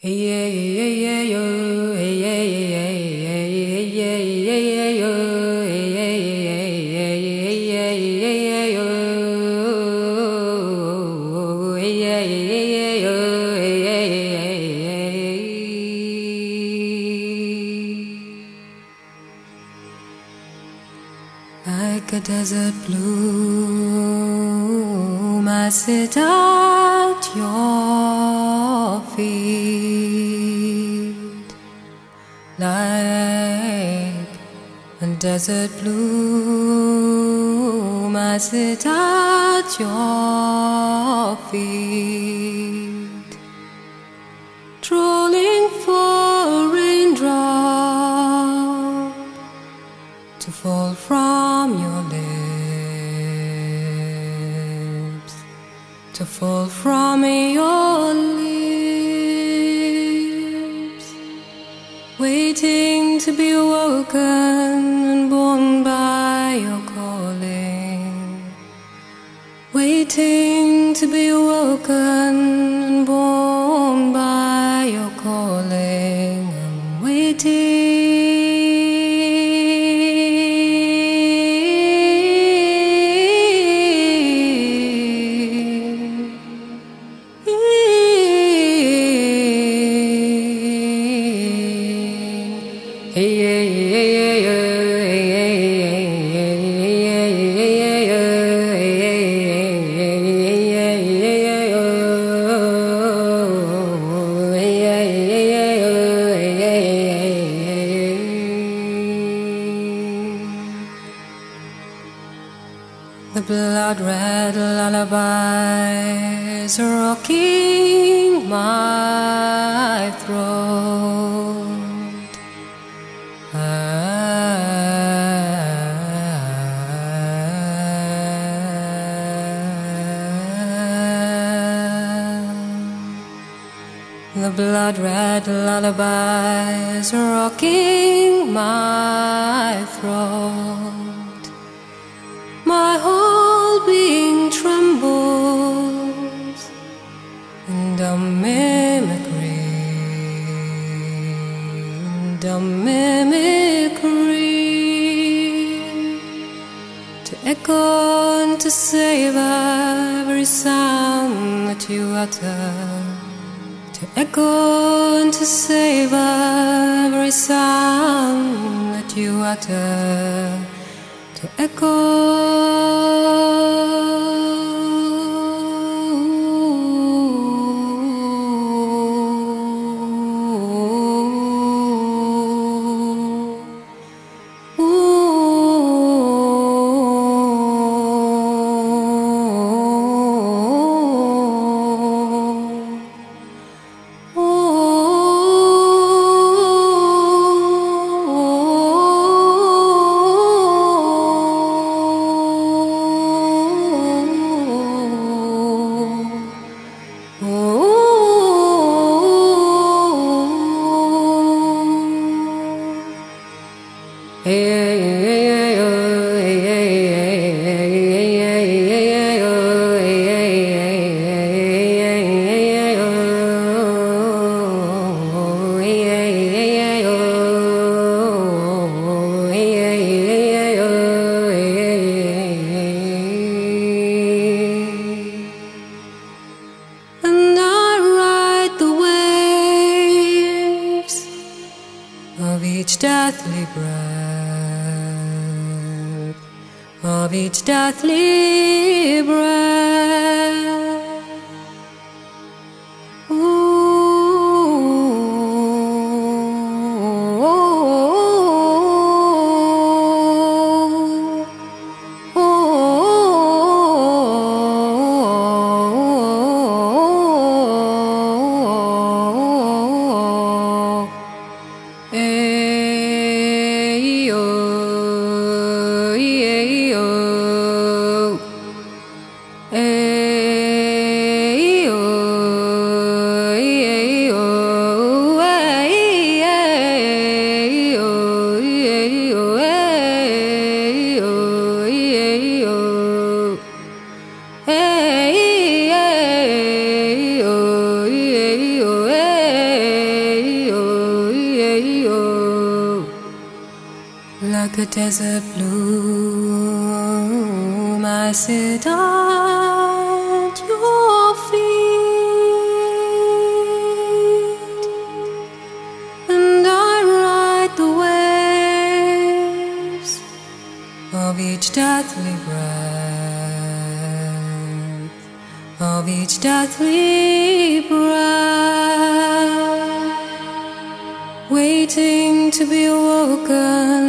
Hey yeah yeah yeah yo, hey yeah yeah yeah yeah yeah yeah yo, hey yeah yeah yeah yeah yeah yo, hey yeah yeah yo, hey yeah yeah. Like a desert bloom, I sit at your feet. Like a desert bloom, I sit at your feet, trolling for a raindrop to fall from your lips, to fall from your lips, waiting to be awoken and born by your calling, waiting to be awoken and born by your calling. I'm waiting. Hey yeah yeah yeah the blood red lullabies rocking my throat. The blood red lullabies rocking my throat. My whole being trembles in dumb mimicry, in dumb mimicry, to echo and to savor every sound that you utter, to echo and to savor every sound that you utter, to echo. And I ride the waves of each deathly breath, of each deathly breath. Hey like a desert bloom, I sit at your feet, and I ride the waves of each deathly breath, of each deathly breath, waiting to be awoken